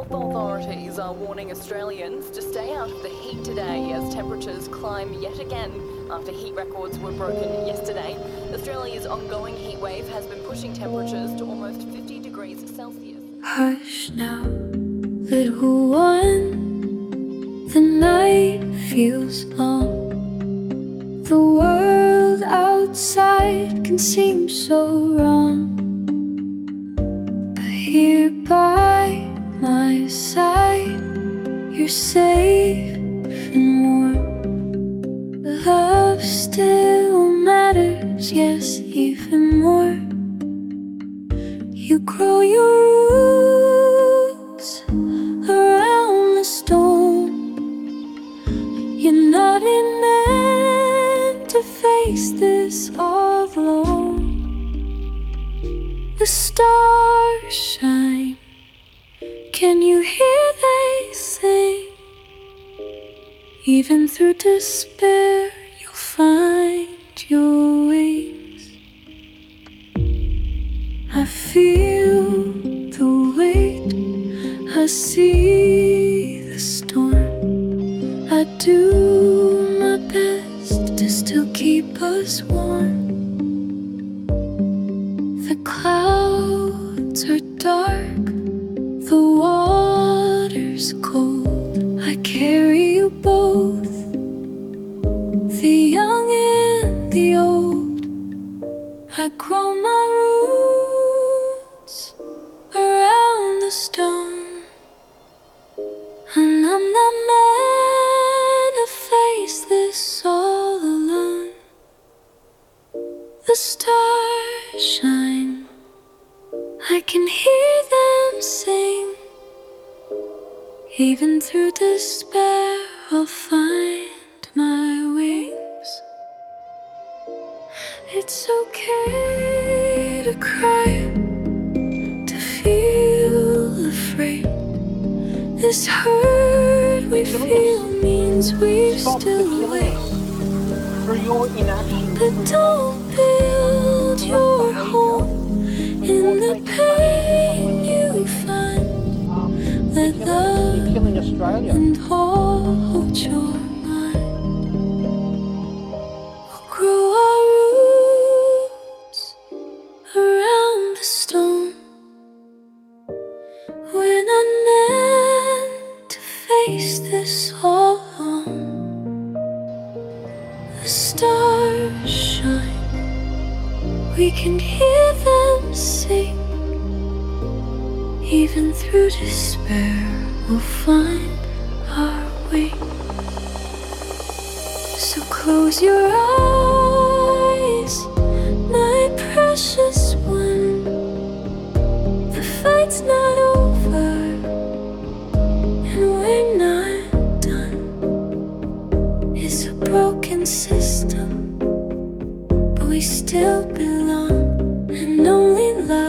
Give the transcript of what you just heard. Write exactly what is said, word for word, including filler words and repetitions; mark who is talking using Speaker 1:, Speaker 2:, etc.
Speaker 1: Health authorities are warning Australians to stay out of the heat today as temperatures climb yet again after heat records were broken yesterday. Australia's ongoing heat wave has been pushing temperatures to almost fifty degrees Celsius.
Speaker 2: Hush now, little one, the night feels long. The world outside can seem so wrong, but here by my side, you're safe and warm. Love still matters, yes, even more. You grow your roots around the storm. You're not meant to face this all alone. The stars shine, can you hear they sing? Even through despair, you'll find your wings. I feel the weight, I see the storm. I do my best to still keep us warm. The clouds are dark, the water's cold. I carry you both, the young and the old. I grow my roots around the stone, and I'm not meant to face this all alone. The stars shine, I can hear them sing. Even through despair, I'll find my wings. It's okay to cry, to feel afraid. This hurt we feel means we're still awake.
Speaker 3: For your inaction,
Speaker 2: but don't build your home in the pain you find. Let love
Speaker 3: killing Australia.
Speaker 2: and hold your mind. We'll grow our roots around the stone. We're not meant to face this all alone. The stars shine, we can hear them sing. Even through despair, we'll find our way. So close your eyes, my precious one. The fight's not over, and we're not done. It's a broken system, but we still belong, and only love